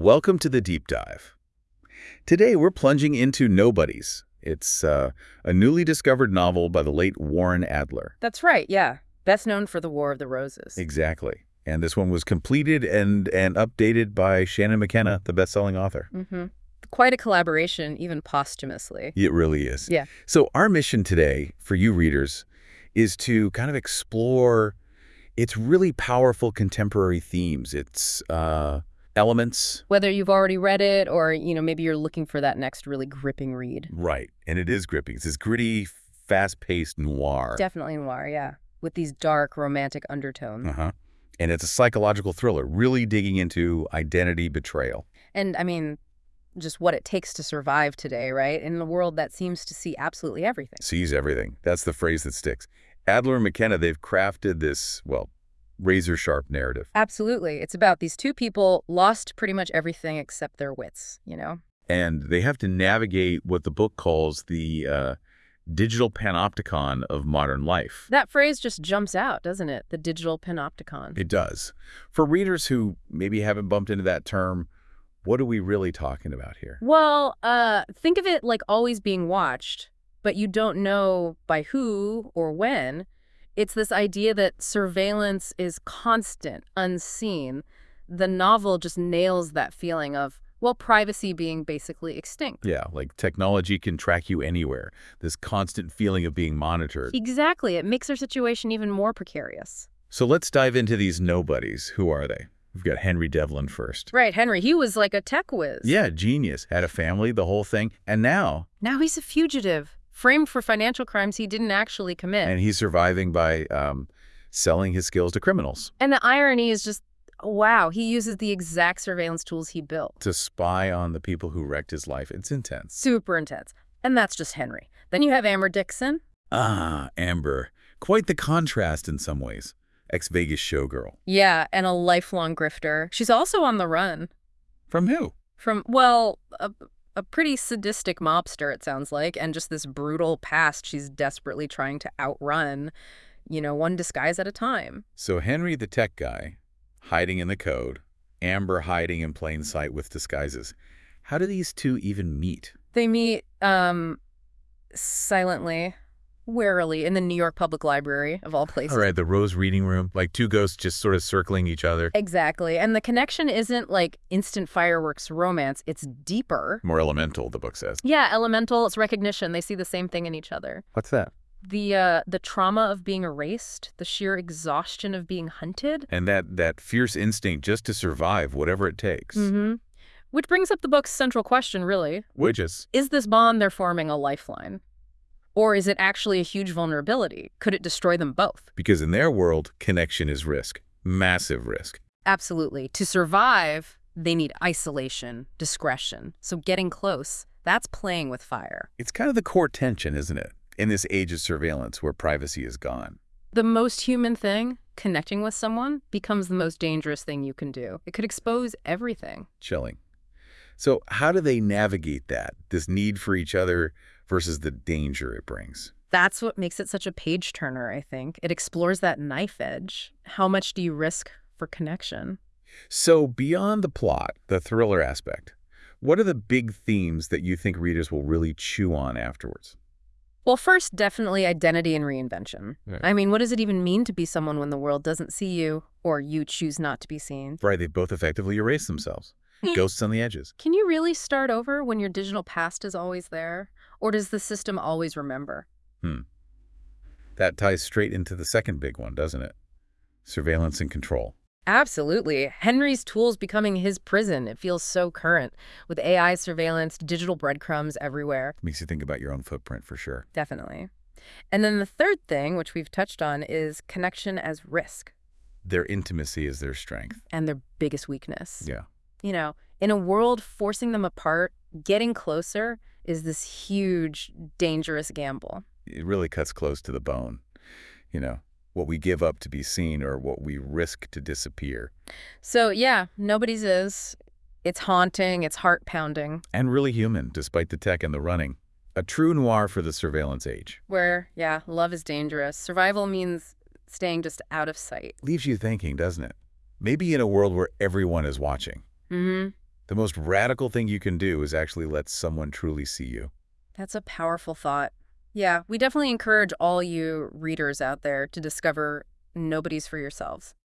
Welcome to the Deep Dive. Today we're plunging into Nobodies. It's a newly discovered novel by the late Warren Adler. That's right, yeah. Best known for The War of the Roses. Exactly. And this one was completed and updated by Shannon McKenna, the best-selling author. Mm-hmm. Quite a collaboration, even posthumously. It really is. Yeah. So our mission today, for you readers, is to kind of explore its really powerful contemporary themes. Its elements. Whether you've already read it or, maybe you're looking for that next really gripping read. Right. And it is gripping. It's this gritty, fast-paced noir. Definitely noir, yeah. With these dark, romantic undertones. Uh-huh. And it's a psychological thriller, really digging into identity betrayal. And, just what it takes to survive today, right? In a world that seems to see absolutely everything. Sees everything. That's the phrase that sticks. Adler and McKenna, they've crafted this, razor-sharp narrative. Absolutely. It's about these two people lost pretty much everything except their wits, And they have to navigate what the book calls the digital panopticon of modern life. That phrase just jumps out, doesn't it? The digital panopticon. It does. For readers who maybe haven't bumped into that term, what are we really talking about here? Well, think of it like always being watched, but you don't know by who or when. It's this idea that surveillance is constant, unseen. The novel just nails that feeling of, privacy being basically extinct. Yeah, like technology can track you anywhere. This constant feeling of being monitored. Exactly. It makes our situation even more precarious. So let's dive into these nobodies. Who are they? We've got Henry Devlin first. Right, Henry. He was like a tech whiz. Yeah, genius. Had a family, the whole thing. And now he's a fugitive, framed for financial crimes he didn't actually commit. And he's surviving by selling his skills to criminals. And the irony is just, wow, he uses the exact surveillance tools he built. To spy on the people who wrecked his life. It's intense. Super intense. And that's just Henry. Then you have Amber Dixon. Ah, Amber. Quite the contrast in some ways. Ex-Vegas showgirl. Yeah, and a lifelong grifter. She's also on the run. From who? From, a pretty sadistic mobster, it sounds like, and just this brutal past she's desperately trying to outrun, one disguise at a time. So Henry the tech guy, hiding in the code, Amber hiding in plain sight with disguises. How do these two even meet? They meet, silently, warily, in the New York Public Library, of all places. All right, the Rose Reading Room, like two ghosts just sort of circling each other. Exactly. And the connection isn't like instant fireworks romance. It's deeper. More elemental, the book says. Yeah, elemental. It's recognition. They see the same thing in each other. What's that? The trauma of being erased, the sheer exhaustion of being hunted. And that fierce instinct just to survive, whatever it takes. Mm-hmm. Which brings up the book's central question, really. Which is this bond they're forming a lifeline? Or is it actually a huge vulnerability? Could it destroy them both? Because in their world, connection is risk. Massive risk. Absolutely. To survive, they need isolation, discretion. So getting close, that's playing with fire. It's kind of the core tension, isn't it? In this age of surveillance where privacy is gone. The most human thing, connecting with someone, becomes the most dangerous thing you can do. It could expose everything. Chilling. So how do they navigate that, this need for each other versus the danger it brings? That's what makes it such a page-turner, I think. It explores that knife edge. How much do you risk for connection? So beyond the plot, the thriller aspect, what are the big themes that you think readers will really chew on afterwards? Well, first, definitely identity and reinvention. Right. What does it even mean to be someone when the world doesn't see you or you choose not to be seen? Right, they both effectively erase themselves. Ghosts on the edges. Can you really start over when your digital past is always there? Or does the system always remember? That ties straight into the second big one, doesn't it? Surveillance and control. Absolutely. Henry's tools becoming his prison. It feels so current, with AI surveillance, digital breadcrumbs everywhere. Makes you think about your own footprint for sure. Definitely. And then the third thing, which we've touched on, is connection as risk. Their intimacy is their strength. And their biggest weakness. Yeah. In a world forcing them apart, getting closer is this huge, dangerous gamble. It really cuts close to the bone. What we give up to be seen or what we risk to disappear. So, yeah, Nobodies is. It's haunting, it's heart-pounding. And really human, despite the tech and the running. A true noir for the surveillance age. Where, love is dangerous. Survival means staying just out of sight. Leaves you thinking, doesn't it? Maybe in a world where everyone is watching. Mm-hmm. The most radical thing you can do is actually let someone truly see you. That's a powerful thought. Yeah, we definitely encourage all you readers out there to discover Nobody's for yourselves.